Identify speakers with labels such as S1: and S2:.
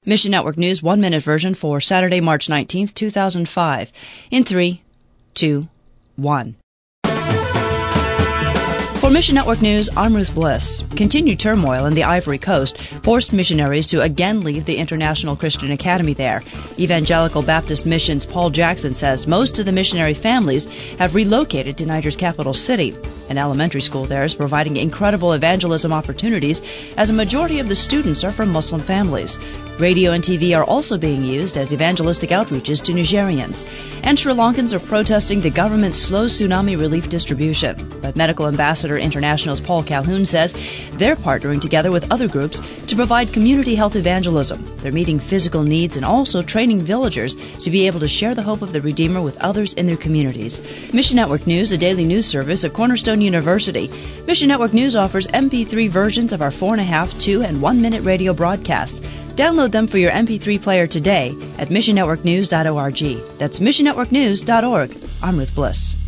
S1: Mission Network News 1-minute version for Saturday, March 19th, 2005. In 3, 2, 1. For Mission Network News, I'm Ruth Bliss. Continued turmoil in the Ivory Coast forced missionaries to again leave the International Christian Academy there. Evangelical Baptist Mission's Paul Jackson says most of the missionary families have relocated to Niger's capital city. An elementary school there is providing incredible evangelism opportunities as a majority of the students are from Muslim families. Radio and TV are also being used as evangelistic outreaches to Nigerians. And Sri Lankans are protesting the government's slow tsunami relief distribution. But Medical Ambassador International's Paul Calhoun says they're partnering together with other groups to provide community health evangelism. They're meeting physical needs and also training villagers to be able to share the hope of the Redeemer with others in their communities. Mission Network News, a daily news service of Cornerstone University. Mission Network News offers MP3 versions of our 4.5, 2, and 1-minute radio broadcasts. Download them for your MP3 player today at missionnetworknews.org. That's missionnetworknews.org. I'm Ruth Bliss.